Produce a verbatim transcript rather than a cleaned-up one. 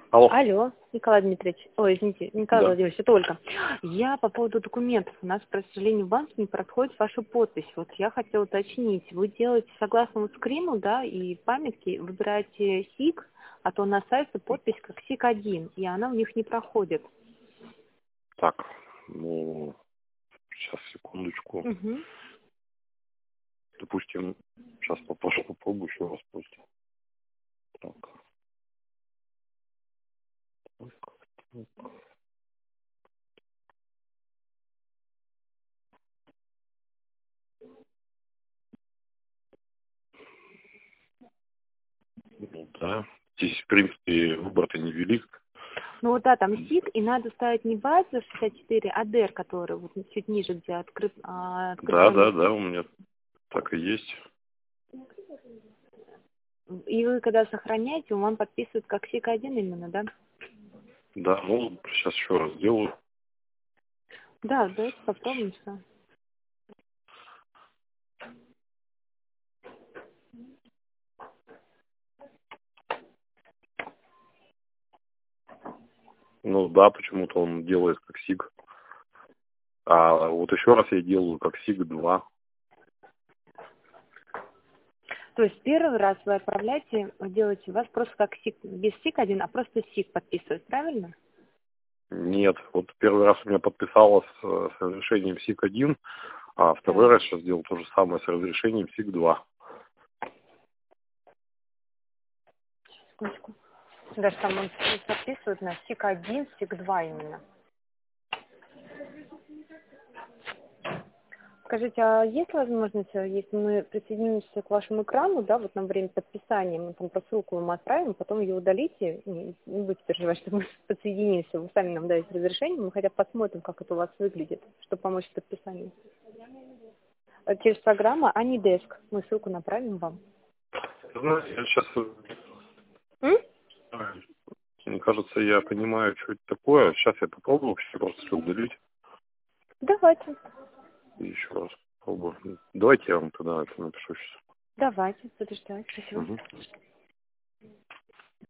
Алло. Алло, Николай Дмитриевич. Ой, извините, Николай Да. Владимирович, это Ольга. Я по поводу документов. У нас, к сожалению, в банке не проходит ваша подпись. Вот я хотела уточнить. Вы делаете согласно вот скрину, да, и памятки, выбираете СИК, а то на сайте подпись как СИК один, и она у них не проходит. Так, ну, сейчас, секундочку. Угу. Допустим, сейчас попробую, попробую еще раз просто. Так. Ну, да. Здесь, в принципе, выбор-то невелик. Ну вот да, там СИК, и надо ставить не базу шестьдесят четыре, а ДЭР, который вот чуть ниже, где открыт, а, Да, открыто. да, да, у меня так и есть. И вы когда сохраняете, он вам подписывает как СИК один именно, да? Да, ну, сейчас еще раз сделаю. Да, давайте попробуем все. Ну, да, почему-то он делает как СИГ. А вот еще раз я делаю как СИГ два. То есть первый раз вы отправляете, делаете, у вас просто как СИК, без СИК один, а просто СИК подписывать, правильно? Нет, вот первый раз у меня подписалось с, с разрешением СИГ один, а второй Так, раз сейчас сделал то же самое с разрешением СИГ два. секундочку. Даже там он подписывает на СИК один, СИК два именно. Скажите, а есть возможность, э, если мы присоединимся к вашему экрану, да, вот на время подписания, мы там по ссылку вам отправим, потом ее удалите, не, не будете переживать, что мы подсоединимся, вы сами нам даете разрешение, мы хотя бы посмотрим, как это у вас выглядит, чтобы помочь в подписании. Э, Через программу AnyDesk мы ссылку направим вам. Знаете, я сейчас, М? мне кажется, я понимаю, что это такое. Сейчас я попробую вообще просто все удалить Давайте, и еще раз попробую. Давайте я вам тогда это напишу сейчас. давайте, буду ждать, спасибо. Угу.